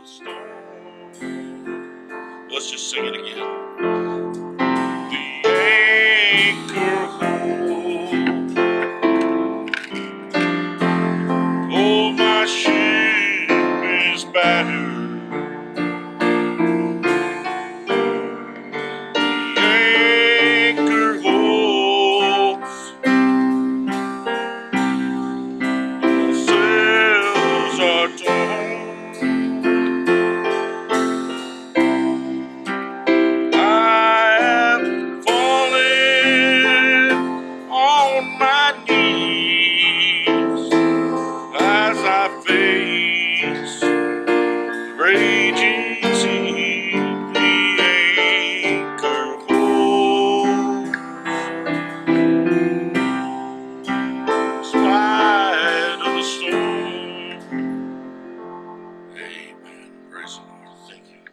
storm. Let's just sing it again. The anchor hold. Oh, my ship is battered. The anchor holds. The sails are torn. I am falling on my knees as I face the raging sea. The anchor holds in spite of the storm. Amen. Praise the Lord. Thank you.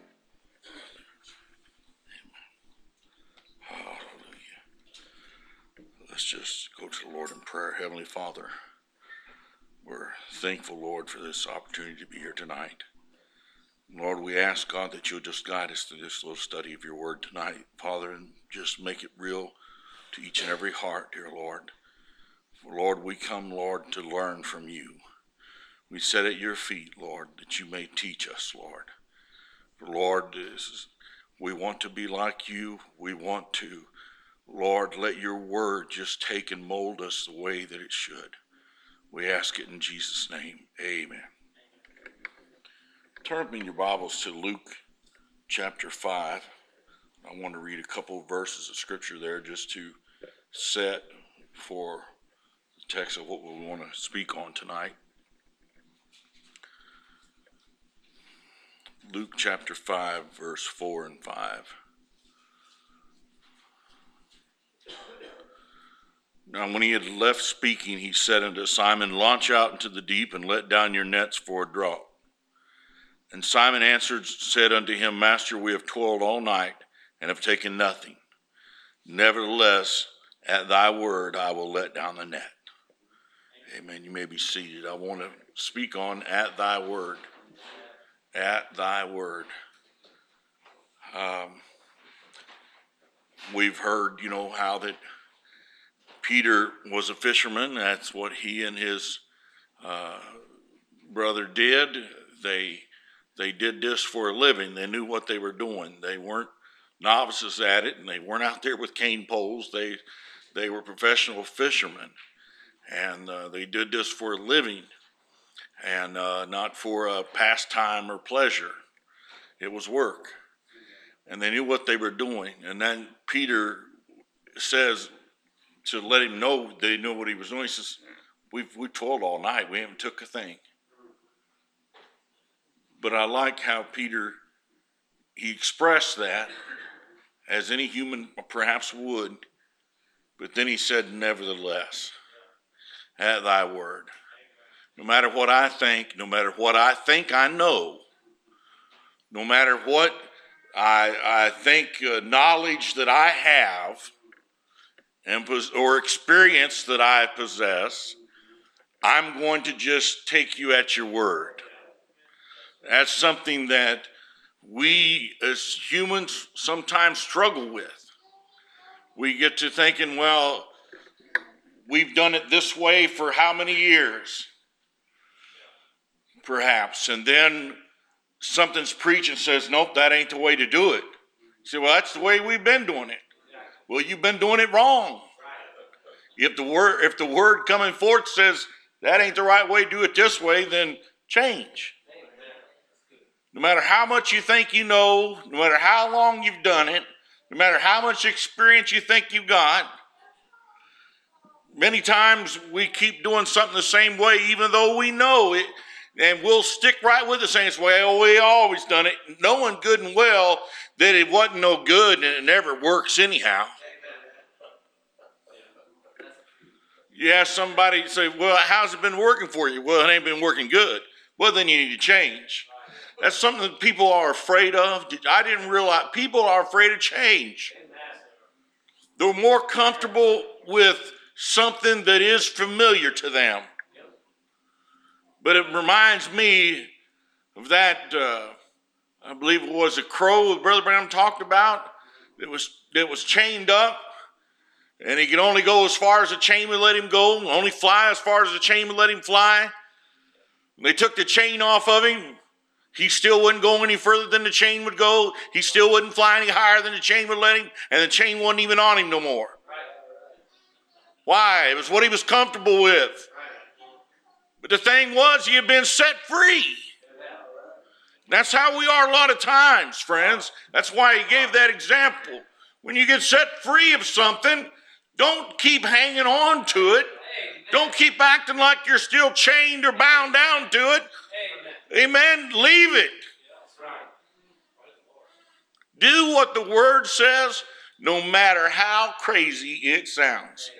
Hallelujah. Let's just go to the Lord in prayer. Heavenly Father, we're thankful, Lord, for this opportunity to be here tonight. Lord, we ask, God, that you'll just guide us through this little study of your word tonight, Father, and just make it real to each and every heart, dear Lord. For, Lord, we come, Lord, to learn from you. We sit at your feet, Lord, that you may teach us, Lord. For, Lord, we want to be like you. We want to, Lord, let your word just take and mold us the way that it should. We ask it in Jesus' name. Amen. Turn in your Bibles to Luke chapter 5. I want to read a couple of verses of scripture there just to set for the text of what we want to speak on tonight. Luke chapter 5, verse 4 and 5. Now when he had left speaking, he said unto Simon, Launch out into the deep, and let down your nets for a draught. And Simon answered, said unto him, Master, we have toiled all night, and have taken nothing. Nevertheless, at thy word I will let down the net. Amen. You may be seated. I want to speak on at thy word. At thy word. We've heard, how that Peter was a fisherman. That's what he and his brother did. They did this for a living. They knew what they were doing. They weren't novices at it, and they weren't out there with cane poles. They were professional fishermen, and they did this for a living, and not for a pastime or pleasure. It was work, and they knew what they were doing. And then Peter says, to let him know they knew what he was doing, he says, we toiled all night. We haven't took a thing. But I like how Peter, he expressed that as any human perhaps would. But then he said, nevertheless, at thy word. No matter what I think, no matter what I think I know, no matter what I think knowledge that I have, or experience that I possess, I'm going to just take you at your word. That's something that we as humans sometimes struggle with. We get to thinking, well, we've done it this way for how many years? Perhaps. And then something's preached and says, nope, that ain't the way to do it. You say, well, that's the way we've been doing it. Well, you've been doing it wrong. If the word coming forth says that ain't the right way, do it this way, then change. No matter how much you think you know, no matter how long you've done it, no matter how much experience you think you've got, many times we keep doing something the same way even though we know it, and we'll stick right with the same way. Oh, we always done it, knowing good and well that it wasn't no good and it never works anyhow. You ask somebody, say, well, how's it been working for you? Well, it ain't been working good. Well, then you need to change. That's something that people are afraid of. I didn't realize people are afraid of change. They're more comfortable with something that is familiar to them. But it reminds me of that I believe it was a crow that Brother Branham talked about that was chained up, and he could only go as far as the chain would let him go, only fly as far as the chain would let him fly. They took the chain off of him. He still wouldn't go any further than the chain would go. He still wouldn't fly any higher than the chain would let him, and the chain wasn't even on him no more. Why? It was what he was comfortable with. But the thing was, he had been set free. That's how we are a lot of times, friends. That's why he gave that example. When you get set free of something, don't keep hanging on to it. Don't keep acting like you're still chained or bound down to it. Amen. Leave it. Do what the word says, no matter how crazy it sounds.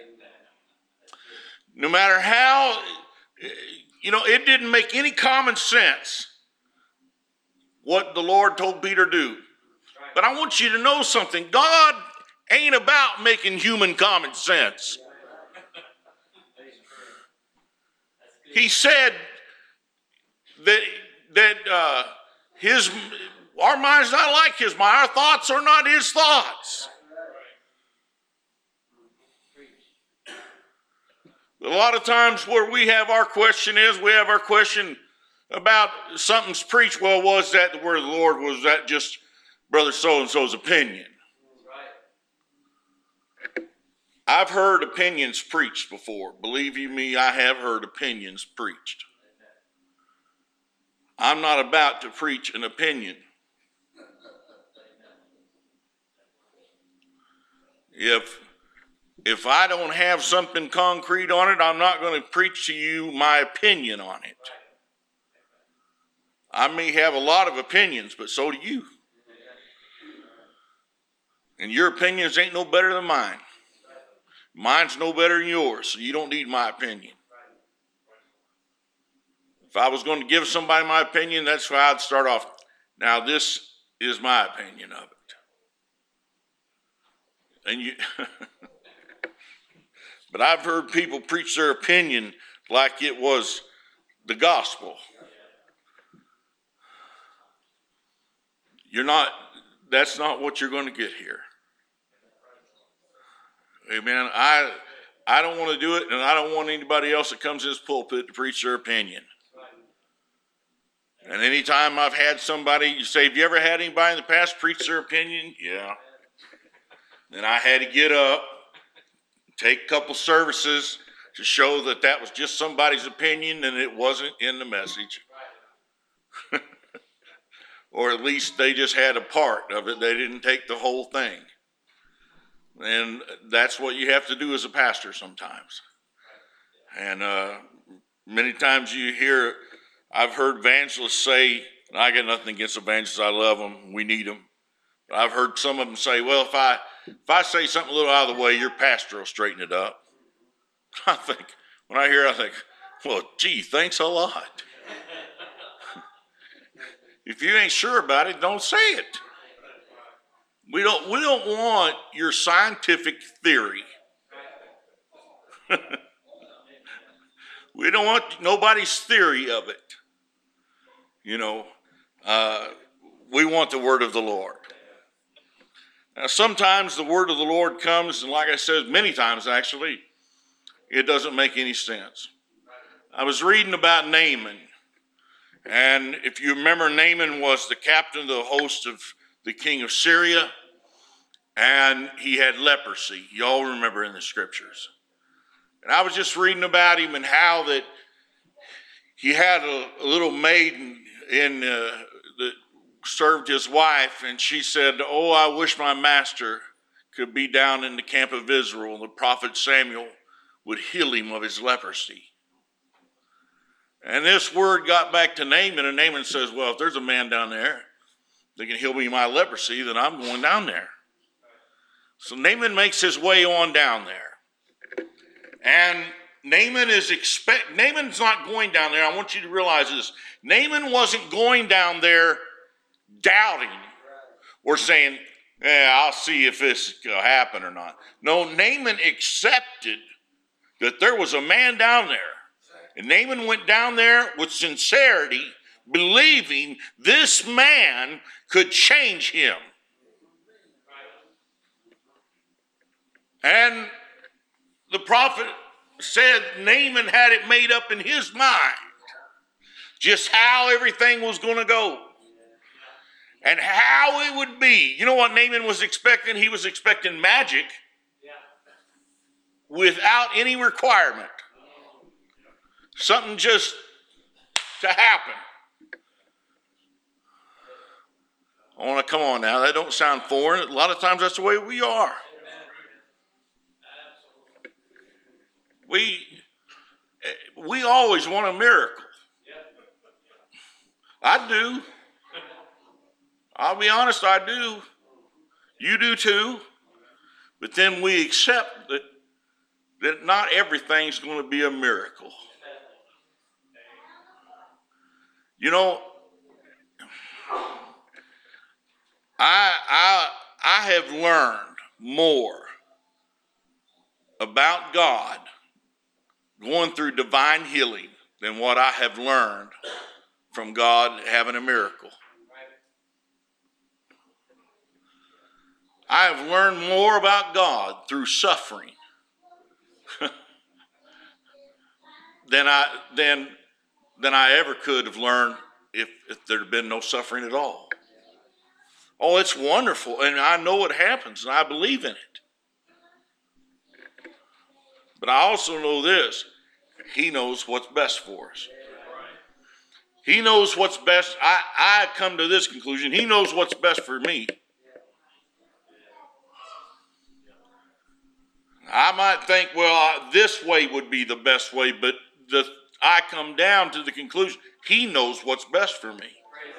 No matter how, it didn't make any common sense what the Lord told Peter to do. But I want you to know something. God ain't about making human common sense. He said that our mind's not like his mind. Our thoughts are not his thoughts. A lot of times where we have our question about something's preached. Well, was that the word of the Lord? Was that just Brother so-and-so's opinion? I've heard opinions preached before. Believe you me, I have heard opinions preached. I'm not about to preach an opinion. If I don't have something concrete on it, I'm not going to preach to you my opinion on it. I may have a lot of opinions, but so do you. And your opinions ain't no better than mine. Mine's no better than yours, so you don't need my opinion. If I was going to give somebody my opinion, that's how I'd start off. Now, this is my opinion of it. And but I've heard people preach their opinion like it was the gospel. That's not what you're going to get here. Amen. I don't want to do it, and I don't want anybody else that comes to this pulpit to preach their opinion. And anytime I've had somebody, you say, have you ever had anybody in the past preach their opinion? Yeah. Then I had to get up, take a couple services to show that was just somebody's opinion and it wasn't in the message. Or at least they just had a part of it. They didn't take the whole thing. And that's what you have to do as a pastor sometimes. And many times I've heard evangelists say, and I got nothing against evangelists, I love them, we need them. But I've heard some of them say, well, if I say something a little out of the way, your pastor will straighten it up. When I hear it, I think, well, gee, thanks a lot. If you ain't sure about it, don't say it. We don't want your scientific theory. We don't want nobody's theory of it. We want the word of the Lord. Now, sometimes the word of the Lord comes, and like I said, many times actually, it doesn't make any sense. I was reading about Naaman, and if you remember, Naaman was the captain of the host of the king of Syria, and he had leprosy. You all remember in the scriptures. And I was just reading about him and how that he had a little maiden that served his wife, and she said, oh, I wish my master could be down in the camp of Israel, and the prophet Samuel would heal him of his leprosy. And this word got back to Naaman, and Naaman says, well, if there's a man down there that can heal me of my leprosy, then I'm going down there. So Naaman makes his way on down there. And Naaman's not going down there. I want you to realize this. Naaman wasn't going down there doubting or saying, I'll see if this will happen or not. No, Naaman accepted that there was a man down there. And Naaman went down there with sincerity, believing this man could change him. And the prophet said Naaman had it made up in his mind just how everything was going to go and how it would be. You know what Naaman was expecting? He was expecting magic without any requirement. Something just to happen. I want to come on now. That don't sound foreign. A lot of times that's the way we are. We always want a miracle. I do. I'll be honest, I do. You do too. But then we accept that not everything's going to be a miracle. You know, I have learned more about God going through divine healing than what I have learned from God having a miracle. I have learned more about God through suffering than I ever could have learned if there had been no suffering at all. Oh, it's wonderful, and I know what happens, and I believe in it. But I also know this. He knows what's best for us. He knows what's best. I come to this conclusion. He knows what's best for me. I might think, well, this way would be the best way, but I come down to the conclusion, he knows what's best for me.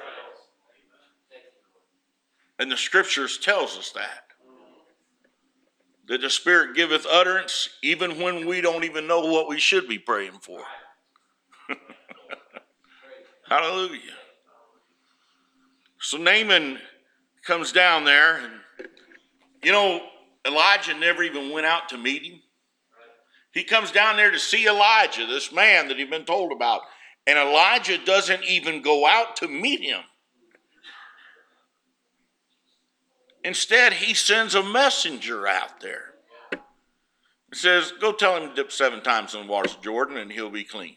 And the scriptures tells us that the Spirit giveth utterance even when we don't even know what we should be praying for. Hallelujah. So Naaman comes down there, and you know, Elijah never even went out to meet him. He comes down there to see Elijah, this man that he'd been told about. And Elijah doesn't even go out to meet him. Instead, he sends a messenger out there. He says, go tell him to dip 7 times in the waters of Jordan and he'll be clean.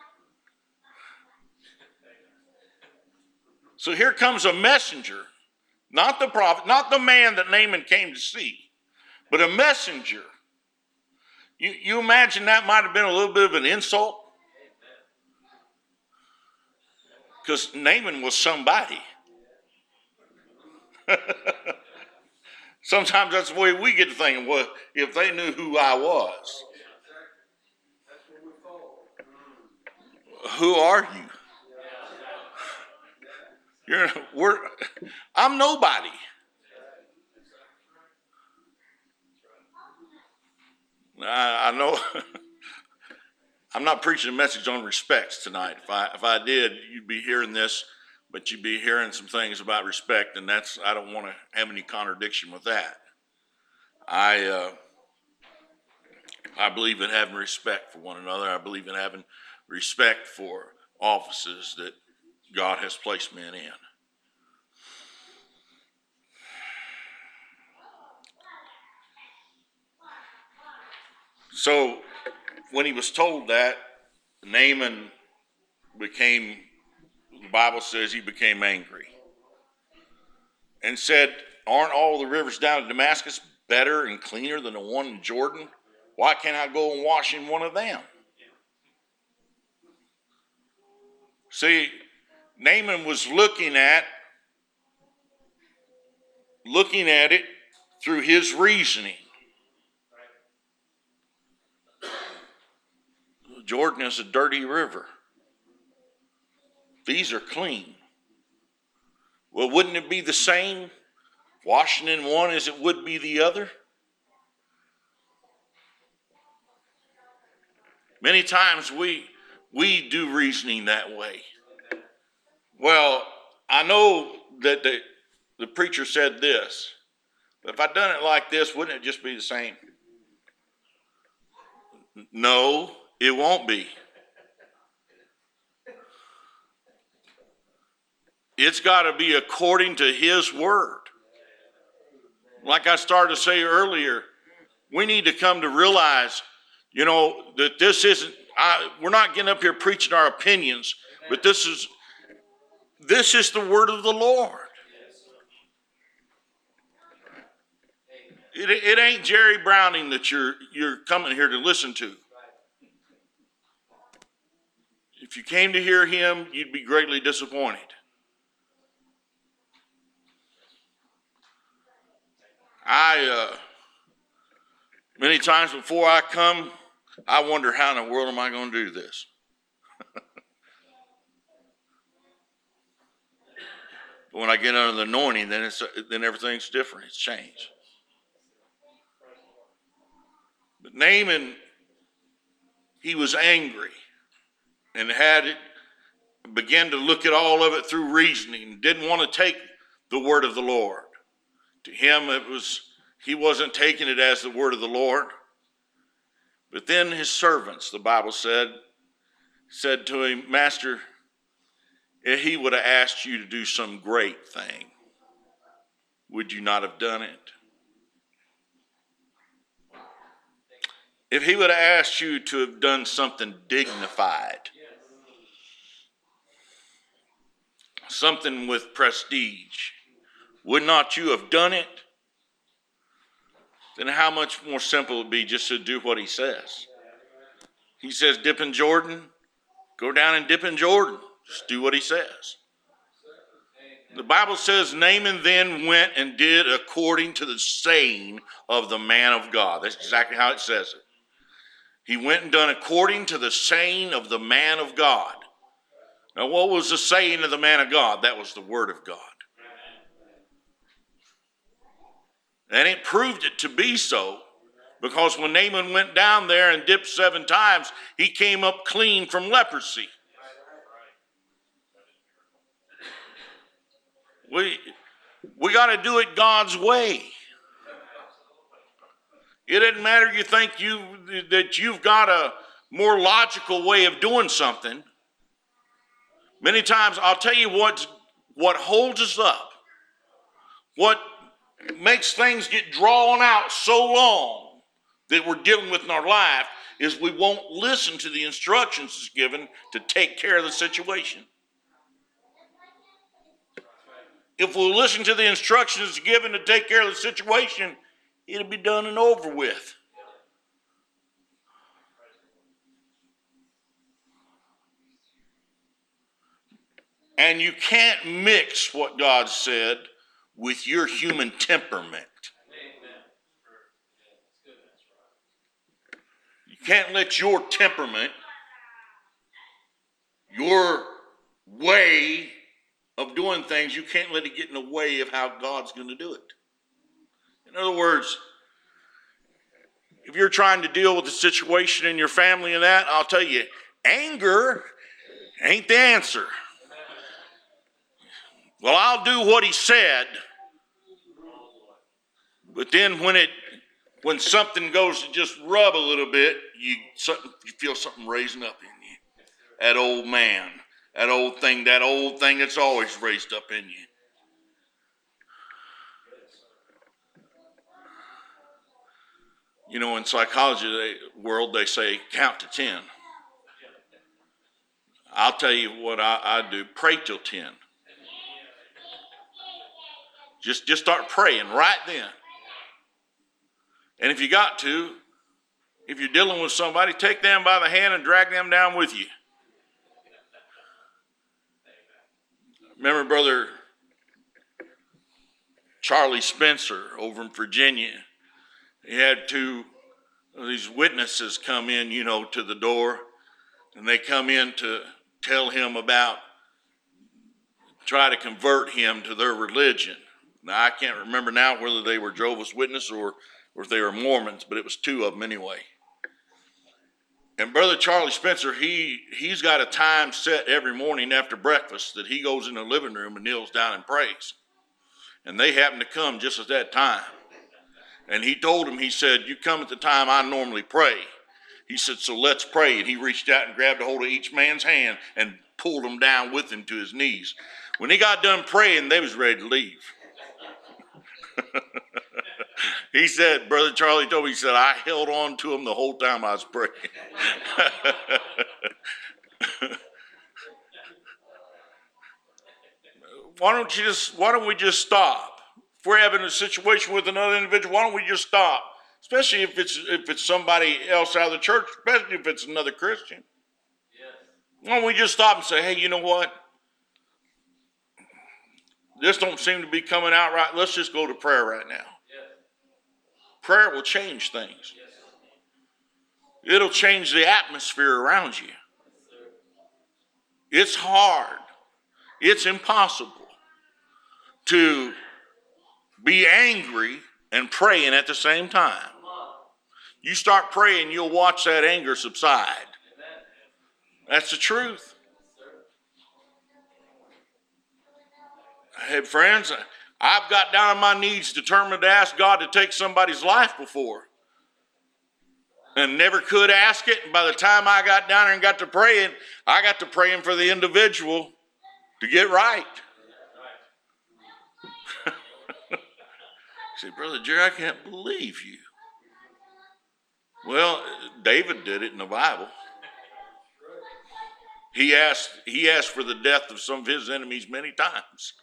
So here comes a messenger, not the prophet, not the man that Naaman came to see, but a messenger. You imagine that might have been a little bit of an insult? Because Naaman was somebody. Sometimes that's the way we get to thinking, well, if they knew who I was. Who are you? I'm nobody. I know I'm not preaching a message on respects tonight. If I did, you'd be hearing this, but you'd be hearing some things about respect, and I don't want to have any contradiction with that. I believe in having respect for one another. I believe in having respect for offices that God has placed men in. So when he was told that, Naaman the Bible says he became angry and said, aren't all the rivers down in Damascus better and cleaner than the one in Jordan? Why can't I go and wash in one of them? See, Naaman was looking at it through his reasoning. Jordan is a dirty river. These are clean. Well, wouldn't it be the same washing in one as it would be the other? Many times we do reasoning that way. Well, I know that the preacher said this, but if I'd done it like this, wouldn't it just be the same? No, it won't be. It's got to be according to his word. Like I started to say earlier, we need to come to realize, that this isn't, we're not getting up here preaching our opinions, but this is the word of the Lord. It ain't Jerry Browning that you're coming here to listen to. If you came to hear him, you'd be greatly disappointed. Many times before I come, I wonder how in the world am I going to do this? But when I get under the anointing, then everything's different. It's changed. But Naaman, he was angry and began to look at all of it through reasoning, didn't want to take the word of the Lord. To him, he wasn't taking it as the word of the Lord. But then his servants, the Bible said to him, Master, if he would have asked you to do some great thing, would you not have done it? If he would have asked you to have done something dignified, something with prestige, would not you have done it? Then how much more simple it would be just to do what he says. He says, dip in Jordan, go down and dip in Jordan. Just do what he says. The Bible says Naaman then went and did according to the saying of the man of God. That's exactly how it says it. He went and done according to the saying of the man of God. Now, what was the saying of the man of God? That was the word of God. And it proved it to be so, because when Naaman went down there and dipped 7 times, he came up clean from leprosy. We got to do it God's way. It doesn't matter you think that you've got a more logical way of doing something. Many times, I'll tell you what holds us up, what makes things get drawn out so long that we're dealing with in our life, is we won't listen to the instructions that's given to take care of the situation. If we'll listen to the instructions given to take care of the situation, it'll be done and over with. And you can't mix what God said with your human temperament. You can't let your temperament, your way of doing things, you can't let it get in the way of how God's going to do it. In other words, if you're trying to deal with the situation in your family and that, I'll tell you, anger ain't the answer. Well, I'll do what he said, but then when something goes to just rub a little bit, you feel something raising up in you. That old man, that old thing that's always raised up in you. You know, in psychology world, they say count to 10. I'll tell you what I do. Pray till 10. Just start praying right then. And if you got to, if you're dealing with somebody, take them by the hand and drag them down with you. Remember Brother Charlie Spencer over in Virginia. He had 2 of these witnesses come in, to the door. And they come in to tell him try to convert him to their religion. Now, I can't remember now whether they were Jehovah's Witnesses or if they were Mormons, but it was 2 of them anyway. And Brother Charlie Spencer, he's got a time set every morning after breakfast that he goes in the living room and kneels down and prays. And they happen to come just at that time. And he told him, he said, you come at the time I normally pray. He said, so let's pray. And he reached out and grabbed a hold of each man's hand and pulled him down with him to his knees. When he got done praying, they was ready to leave. He said, Brother Charlie told me, he said, I held on to him the whole time I was praying. Why don't we just stop? If we're having a situation with another individual, why don't we just stop? Especially if it's somebody else out of the church, especially if it's another Christian. Why don't we just stop and say, hey, you know what? This don't seem to be coming out right. Let's just go to prayer right now. Prayer will change things. It'll change the atmosphere around you. It's hard. It's impossible to be angry and praying at the same time. You start praying, you'll watch that anger subside. That's the truth. Hey, friends, I've got down on my knees determined to ask God to take somebody's life before. And never could ask it. And by the time I got down there and got to praying, I got to praying for the individual to get right. I said, Brother Jerry, I can't believe you. Well, David did it in the Bible. He asked for the death of some of his enemies many times.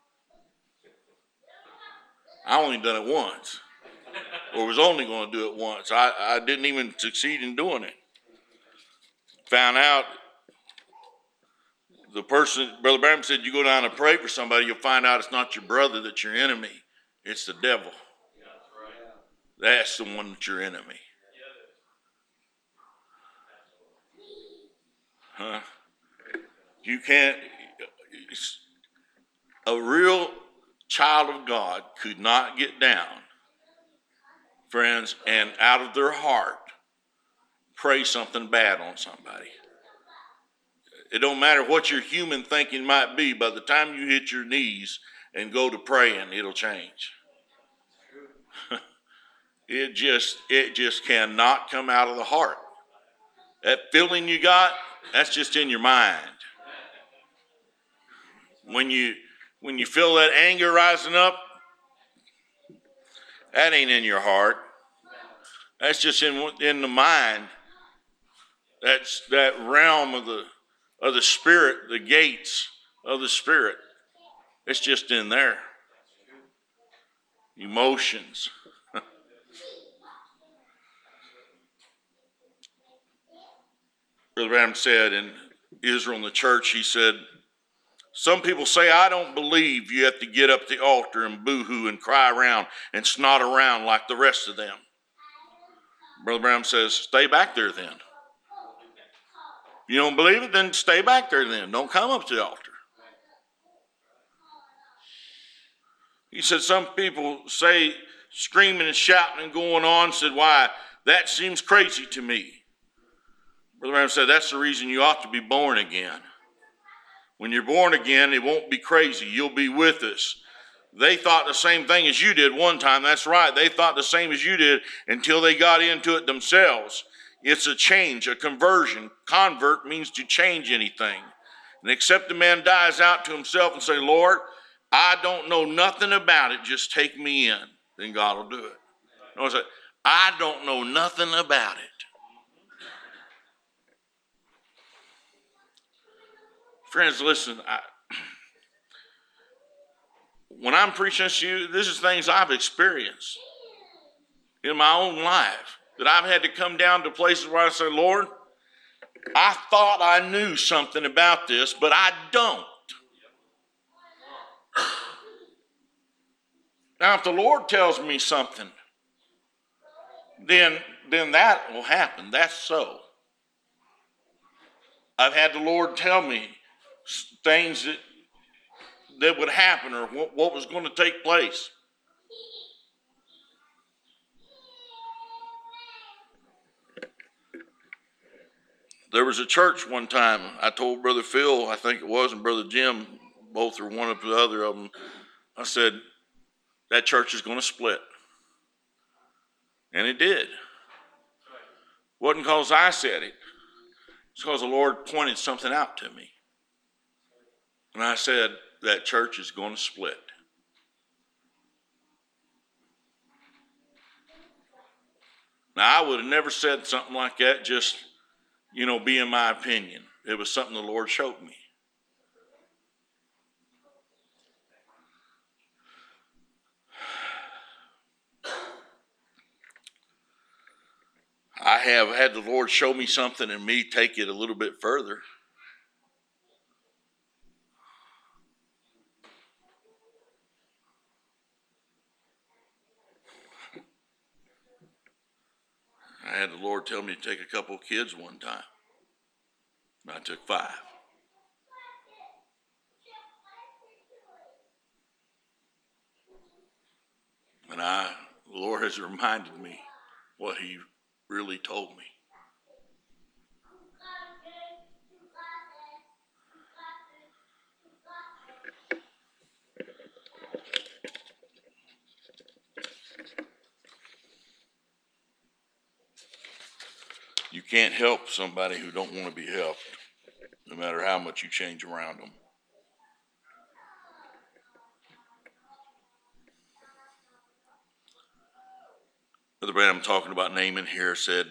I only done it once, or was only going to do it once. I didn't even succeed in doing it. Found out the person, Brother Branham said, you go down and pray for somebody, you'll find out it's not your brother that's your enemy. It's the devil. That's the one that's your enemy. Huh? You can't, a real child of God could not get down, friends, and out of their heart pray something bad on somebody. It don't matter what your human thinking might be. By the time you hit your knees and go to praying, it'll change. It just cannot come out of the heart. That feeling you got, that's just in your mind. When you feel that anger rising up, that ain't in your heart. That's just in the mind. That's that realm of the spirit, the gates of the spirit. It's just in there. Emotions. Brother Branham said in Israel in the church, he said, some people say, I don't believe you have to get up the altar and boo-hoo and cry around and snot around like the rest of them. Brother Branham says, stay back there then. You don't believe it? Then stay back there then. Don't come up to the altar. He said, some people say screaming and shouting and going on, said, why, that seems crazy to me. Brother Branham said, that's the reason you ought to be born again. When you're born again, it won't be crazy. You'll be with us. They thought the same thing as you did one time. That's right. They thought the same as you did until they got into it themselves. It's a change, a conversion. Convert means to change anything. And except the man dies out to himself and say, Lord, I don't know nothing about it. Just take me in. Then God will do it. Notice that. I don't know nothing about it. Friends, listen, when I'm preaching to you, this is things I've experienced in my own life, that I've had to come down to places where I say, Lord, I thought I knew something about this, but I don't. Now, if the Lord tells me something, then that will happen. That's so. I've had the Lord tell me things that would happen or what was going to take place. There was a church one time, I told Brother Phil, I think it was, and Brother Jim, both or one of the other of them, I said, that church is going to split. And it did. Wasn't because I said it. It's because the Lord pointed something out to me. And I said, that church is going to split. Now, I would have never said something like that just, being my opinion. It was something the Lord showed me. I have had the Lord show me something and me take it a little bit further. I had the Lord tell me to take a couple of kids one time. I took 5. And the Lord has reminded me what he really told me. You can't help somebody who don't want to be helped, no matter how much you change around them. Brother Branham, talking about Naaman here, said,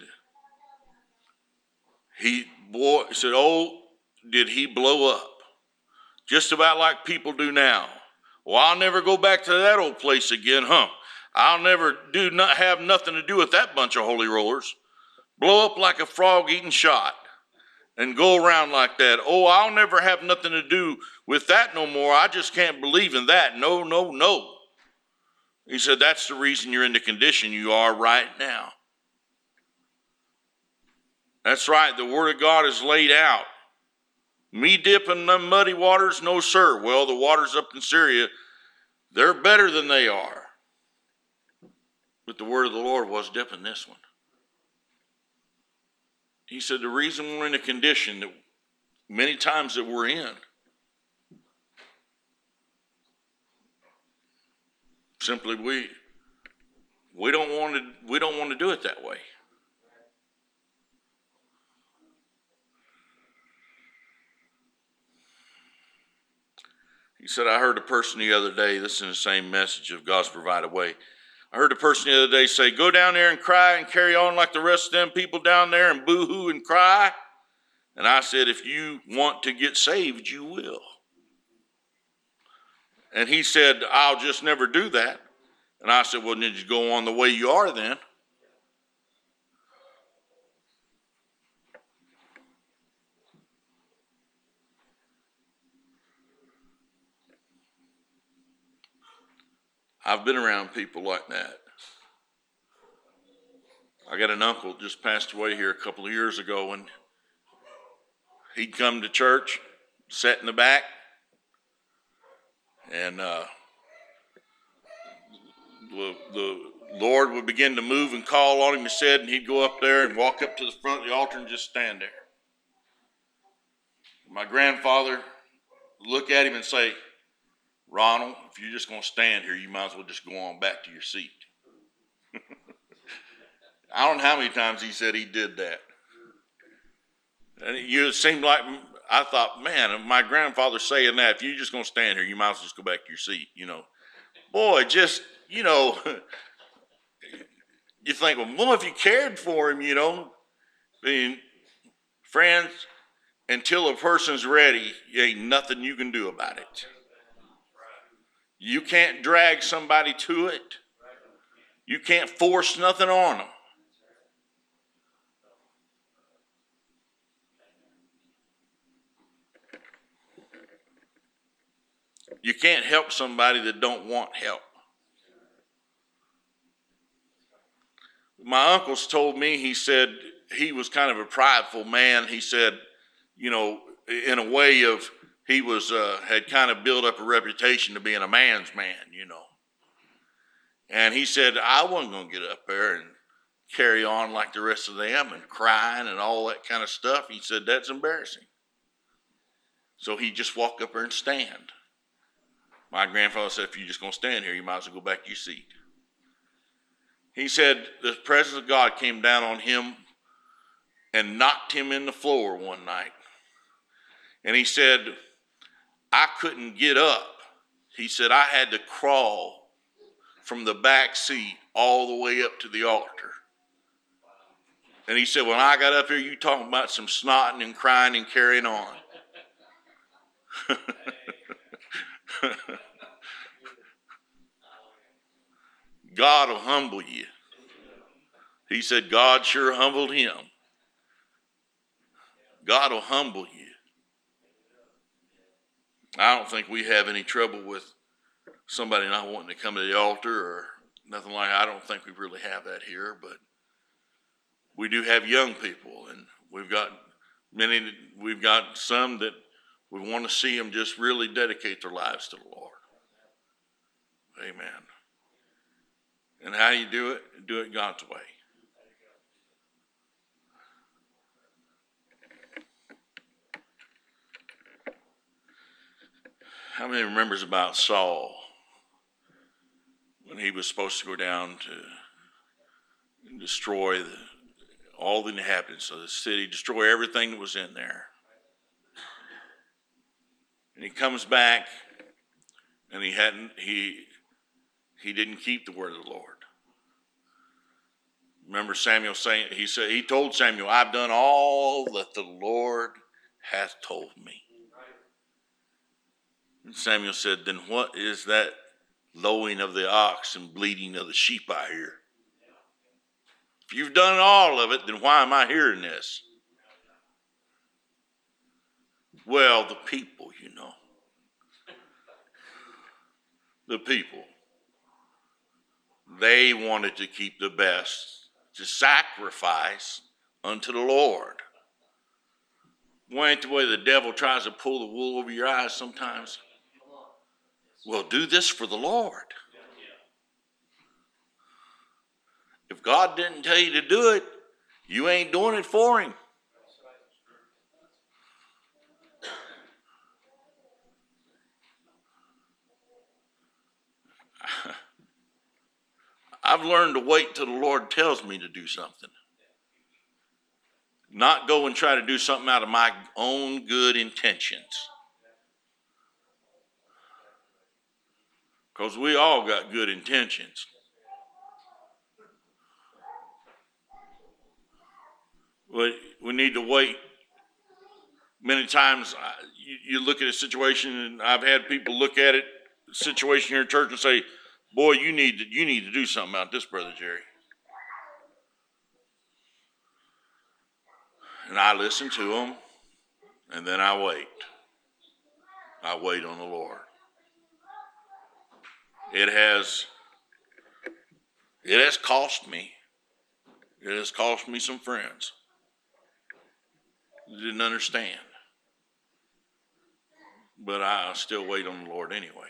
oh, did he blow up? Just about like people do now. Well, I'll never go back to that old place again, huh? I'll never have nothing to do with that bunch of holy rollers. Blow up like a frog eating shot and go around like that. Oh, I'll never have nothing to do with that no more. I just can't believe in that. No, no, no. He said, that's the reason you're in the condition you are right now. That's right. The Word of God is laid out. Me dipping them muddy waters? No, sir. Well, the waters up in Syria, they're better than they are. But the Word of the Lord was dipping this one. He said the reason we're in the condition that many times that we're in, simply we don't want to do it that way. He said, I heard a person the other day, this is in the same message of God's provided way. I heard a person the other day say, go down there and cry and carry on like the rest of them people down there and boo-hoo and cry. And I said, if you want to get saved, you will. And he said, I'll just never do that. And I said, well, then you go on the way you are then. I've been around people like that. I got an uncle just passed away here a couple of years ago, and he'd come to church, sat in the back, and the Lord would begin to move and call on him, he said, and he'd go up there and walk up to the front of the altar and just stand there. My grandfather would look at him and say, Ronald, if you're just going to stand here, you might as well just go on back to your seat. I don't know how many times he said he did that. And it seemed like, I thought, man, if my grandfather's saying that, if you're just going to stand here, you might as well just go back to your seat, Boy, just, you think, well, if you cared for him, I mean, friends, until a person's ready, ain't nothing you can do about it. You can't drag somebody to it. You can't force nothing on them. You can't help somebody that don't want help. My uncles told me, he said he was kind of a prideful man. He said, in a way of, he was had kind of built up a reputation to being a man's man, And he said, I wasn't going to get up there and carry on like the rest of them and crying and all that kind of stuff. He said, that's embarrassing. So he just walked up there and stand. My grandfather said, if you're just going to stand here, you might as well go back to your seat. He said the presence of God came down on him and knocked him in the floor one night. And he said, I couldn't get up. He said I had to crawl from the back seat all the way up to the altar. And he said, when I got up here, you talking about some snotting and crying and carrying on. God will humble you. He said God sure humbled him. God will humble you. I don't think we have any trouble with somebody not wanting to come to the altar or nothing like that. I don't think we really have that here, but we do have young people, and we've got some that we want to see them just really dedicate their lives to the Lord. Amen. And how do you do it? Do it God's way. How many remembers about Saul when he was supposed to go down to destroy all the inhabitants of the city, destroy everything that was in there? And he comes back, and he didn't keep the word of the Lord. Remember Samuel saying, he told Samuel, I've done all that the Lord hath told me. And Samuel said, then what is that lowing of the ox and bleating of the sheep I hear? If you've done all of it, then why am I hearing this? Well, the people, the people, they wanted to keep the best, to sacrifice unto the Lord. Well, ain't the way the devil tries to pull the wool over your eyes sometimes? Well, do this for the Lord. If God didn't tell you to do it, you ain't doing it for him. I've learned to wait till the Lord tells me to do something. Not go and try to do something out of my own good intentions. Because we all got good intentions. We need to wait. Many times you look at a situation, and I've had people look at it, the situation here in church, and say, boy, you need to do something about this, Brother Jerry. And I listen to them, and then I wait. I wait on the Lord. It has cost me. It has cost me some friends that didn't understand. But I still wait on the Lord anyway.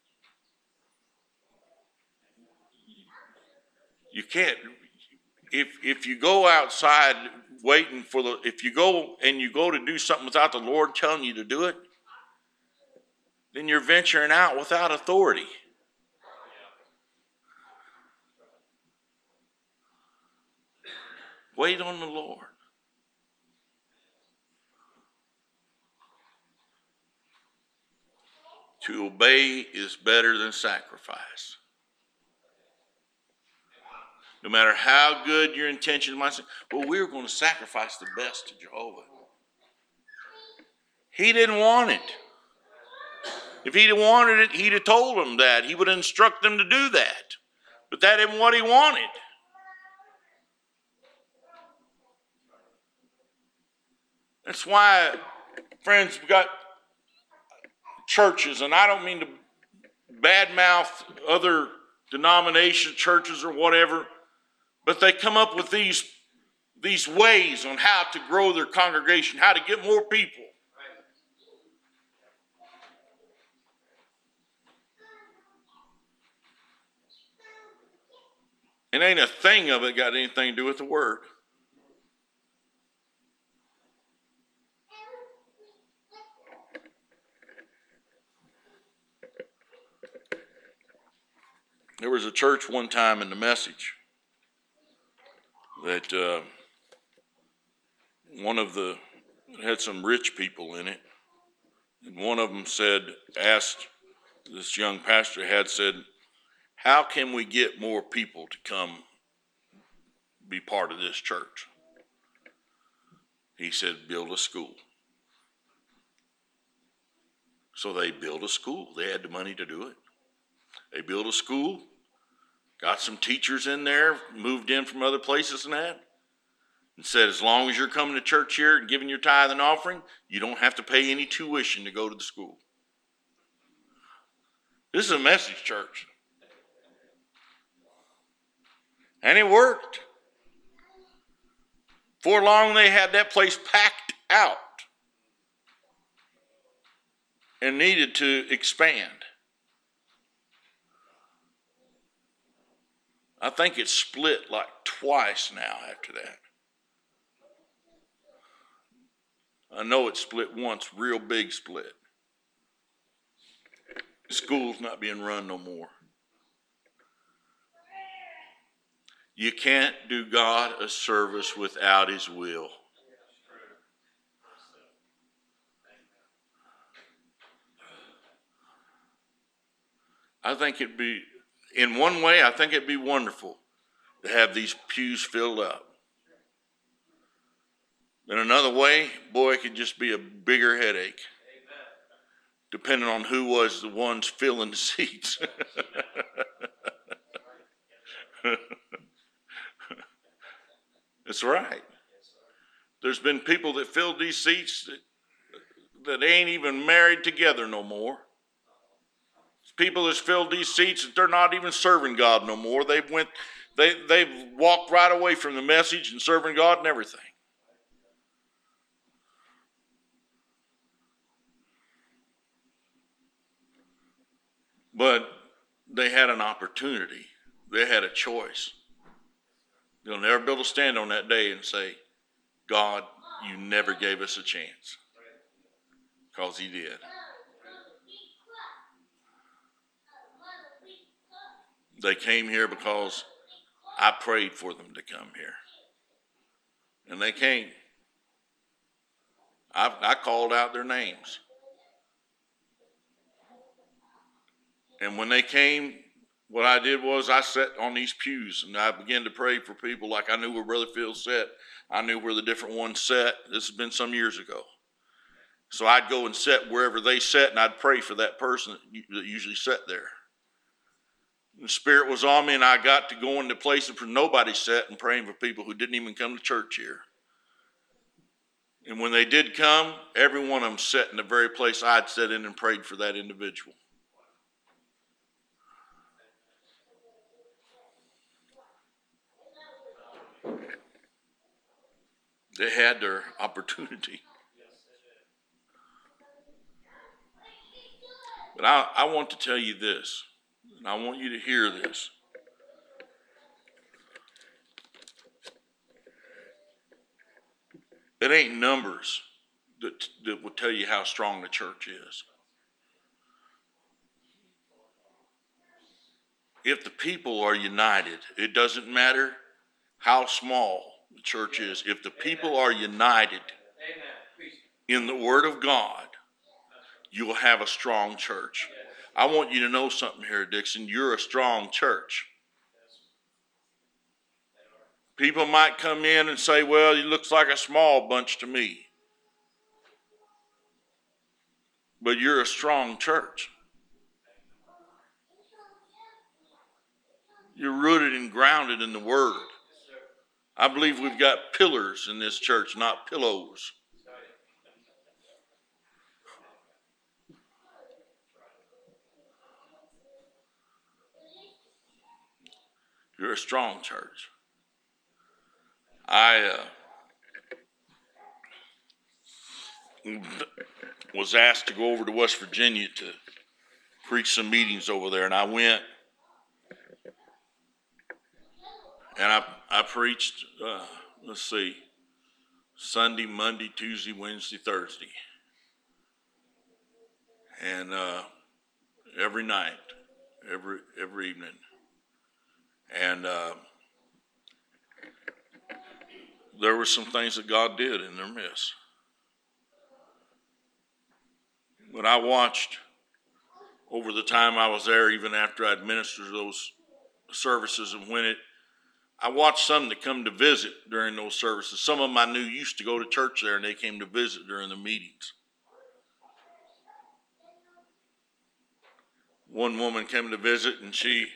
You can't, if you go outside waiting if you go to do something without the Lord telling you to do it, then you're venturing out without authority. Wait on the Lord. To obey is better than sacrifice. No matter how good your intentions might be, well, we're going to sacrifice the best to Jehovah. He didn't want it. If he'd have wanted it, he'd have told them that. He would instruct them to do that. But that isn't what he wanted. That's why, friends, we've got churches, and I don't mean to badmouth other denomination churches or whatever, but they come up with these ways on how to grow their congregation, how to get more people. It ain't a thing of it got anything to do with the word. There was a church one time in the Message that had some rich people in it, And one of them asked this young pastor said, how can we get more people to come be part of this church? He said, build a school. So they built a school. They had the money to do it. They built a school, got some teachers in there, moved in from other places and that, and said, as long as you're coming to church here and giving your tithe and offering, you don't have to pay any tuition to go to the school. This is a message church. And it worked. For long, they had that place packed out and needed to expand. I think it split like twice now after that. I know it split once, real big split. The school's not being run no more. You can't do God a service without his will. I think in one way, I think it'd be wonderful to have these pews filled up. In another way, boy, it could just be a bigger headache. Depending on who was the ones filling the seats. That's right. There's been people that filled these seats that ain't even married together no more. People that's filled these seats that they're not even serving God no more. They've walked right away from the message and serving God and everything. But they had an opportunity. They had a choice. They'll never be able to stand on that day and say, God, you never gave us a chance. Because he did. They came here because I prayed for them to come here. And they came. I called out their names. And when they came, what I did was I sat on these pews and I began to pray for people like I knew where Brother Phil sat. I knew where the different ones sat. This has been some years ago. So I'd go and sit wherever they sat and I'd pray for that person that usually sat there. The Spirit was on me and I got to go into places where nobody sat and praying for people who didn't even come to church here. And when they did come, every one of them sat in the very place I'd sat in and prayed for that individual. They had their opportunity. But I want to tell you this, and I want you to hear this. It ain't numbers that will tell you how strong the church is. If the people are united, it doesn't matter how small the church is. If the people are united in the Word of God, you will have a strong church. I want you to know something here, Dixon. You're a strong church. People might come in and say, well, it looks like a small bunch to me. But you're a strong church. You're rooted and grounded in the Word. I believe we've got pillars in this church, not pillows. You're a strong church. I was asked to go over to West Virginia to preach some meetings over there, and I went. And I preached, Sunday, Monday, Tuesday, Wednesday, Thursday. And every night, every evening. And there were some things that God did in their midst. But I watched over the time I was there, even after I'd ministered those services, and I watched some that come to visit during those services. Some of them I knew used to go to church there, and they came to visit during the meetings. One woman came to visit, and she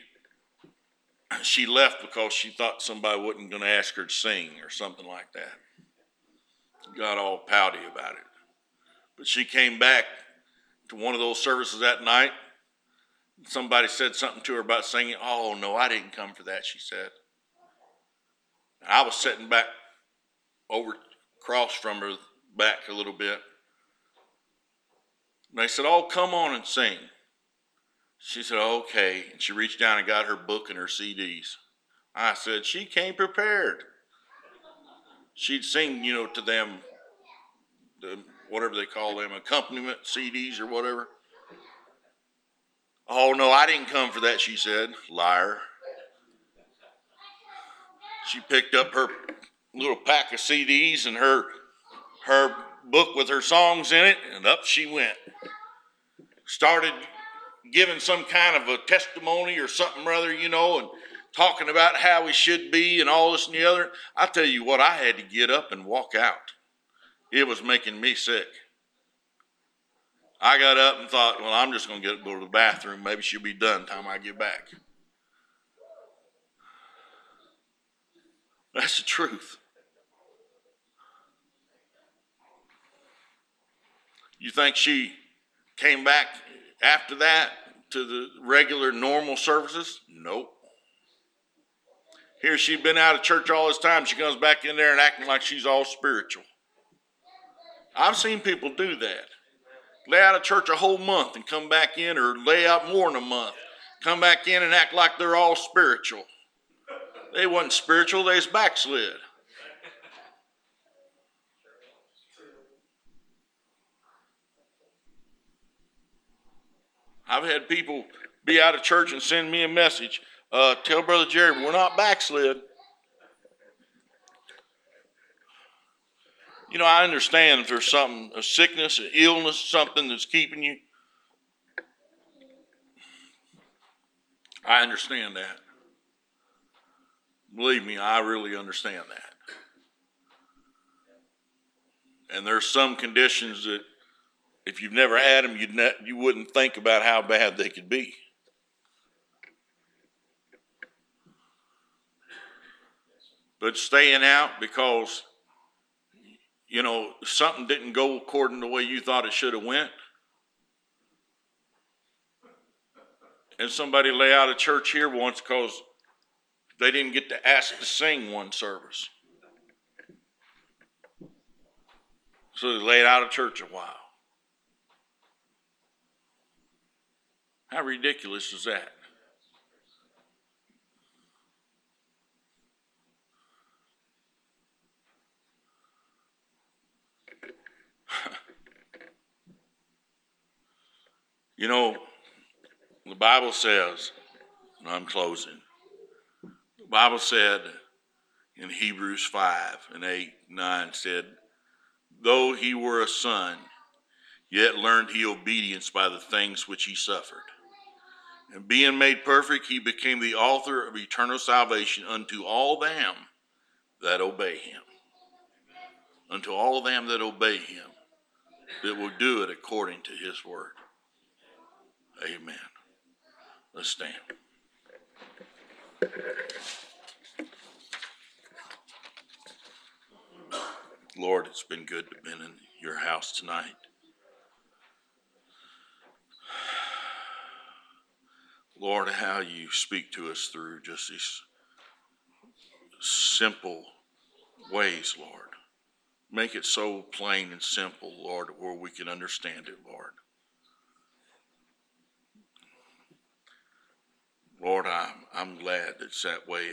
left because she thought somebody wasn't going to ask her to sing or something like that. Got all pouty about it. But she came back to one of those services that night. Somebody said something to her about singing. "Oh, no, I didn't come for that," she said. And I was sitting back over across from her back a little bit. And they said, "Oh, come on and sing." She said, "Okay." And she reached down and got her book and her CDs. I said, she came prepared. She'd sing, to them, whatever they call them, accompaniment CDs or whatever. "Oh, no, I didn't come for that," she said. Liar. She picked up her little pack of CDs and her book with her songs in it, and up she went. Started giving some kind of a testimony or something rather, and talking about how we should be and all this and the other. I tell you what, I had to get up and walk out. It was making me sick. I got up and thought, well, I'm just going to go to the bathroom. Maybe she'll be done by the time I get back. That's the truth. You think she came back after that to the regular normal services? Nope. Here she'd been out of church all this time. She comes back in there and acting like she's all spiritual. I've seen people do that. Lay out of church a whole month and come back in, or lay out more than a month. Come back in and act like they're all spiritual. They wasn't spiritual, they was backslid. I've had people be out of church and send me a message. "Tell Brother Jerry, we're not backslid." I understand if there's something, a sickness, an illness, something that's keeping you. I understand that. Believe me, I really understand that. And there's some conditions that if you've never had them, you wouldn't think about how bad they could be. But staying out because, something didn't go according to the way you thought it should have went. And somebody lay out of church here once because they didn't get to ask to sing one service. So they laid out of church a while. How ridiculous is that? The Bible says, and I'm closing, the Bible said in Hebrews 5:8-9 said, "Though he were a son, yet learned he obedience by the things which he suffered. And being made perfect, he became the author of eternal salvation unto all them that obey him." Unto all them that obey him, that will do it according to his word. Amen. Let's stand. Lord, it's been good to be in your house tonight. Lord, how you speak to us through just these simple ways, Lord. Make it so plain and simple, Lord, where we can understand it, Lord. Lord, I'm glad it's that way.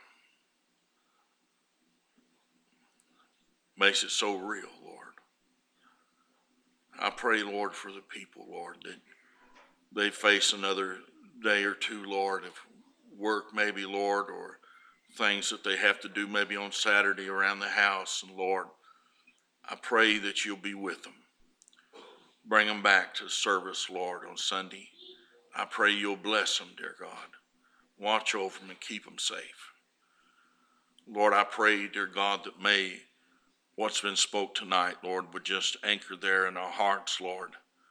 Makes it so real, Lord. I pray, Lord, for the people, Lord, that they face another day or two, Lord, of work maybe, Lord, or things that they have to do maybe on Saturday around the house. And Lord, I pray that you'll be with them. Bring them back to service, Lord, on Sunday. I pray you'll bless them, dear God. Watch over them and keep them safe. Lord, I pray, dear God, that may what's been spoke tonight, Lord, would just anchor there in our hearts, Lord.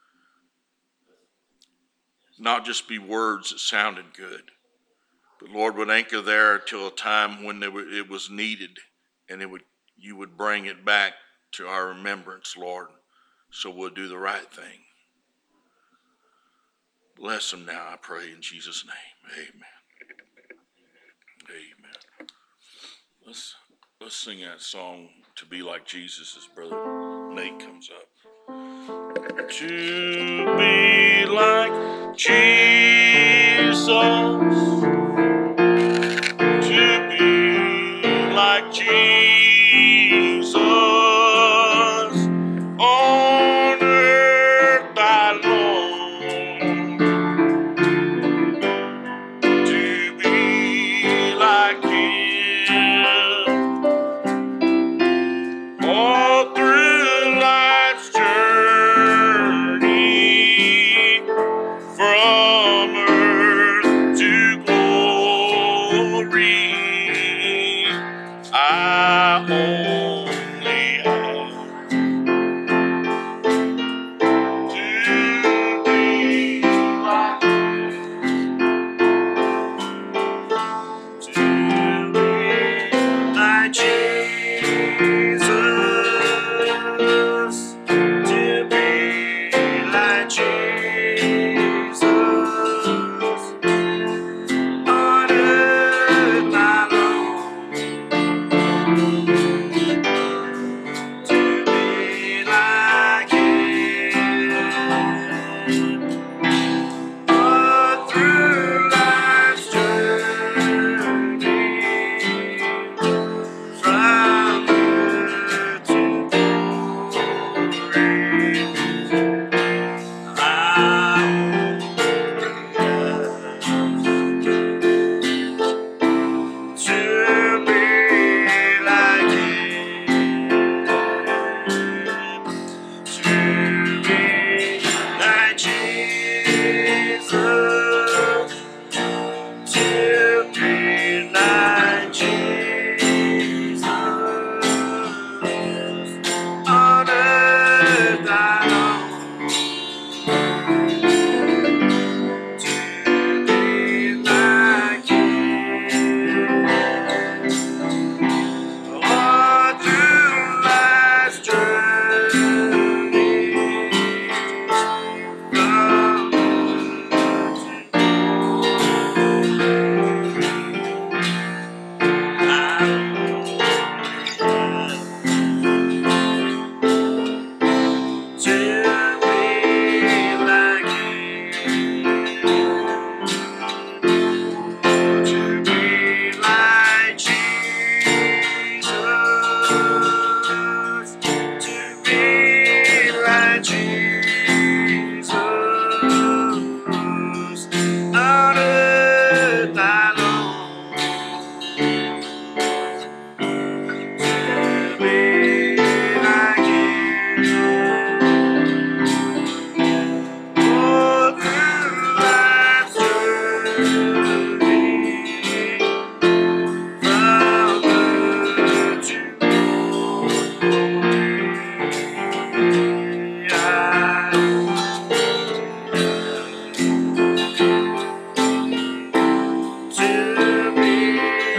Not just be words that sounded good, but Lord, would anchor there till a time when it was needed, and you would bring it back to our remembrance, Lord, so we'll do the right thing. Bless them now, I pray, in Jesus' name. Amen. Amen. Let's sing that song, To Be Like Jesus, as Brother Nate comes up. To be like Jesus, to be like Jesus, on earth I long to be like Him, all through life's journey, from earth to glory, I only have to be like to be like Jesus, to be like Jesus, on earth I long to be like Him, all through life's journey, from earth to glory, I to be like Him, to be like Jesus, to be like Jesus, on earth I long to be like Him, all through life's journey, from earth to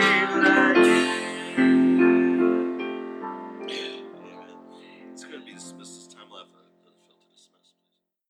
It's going to be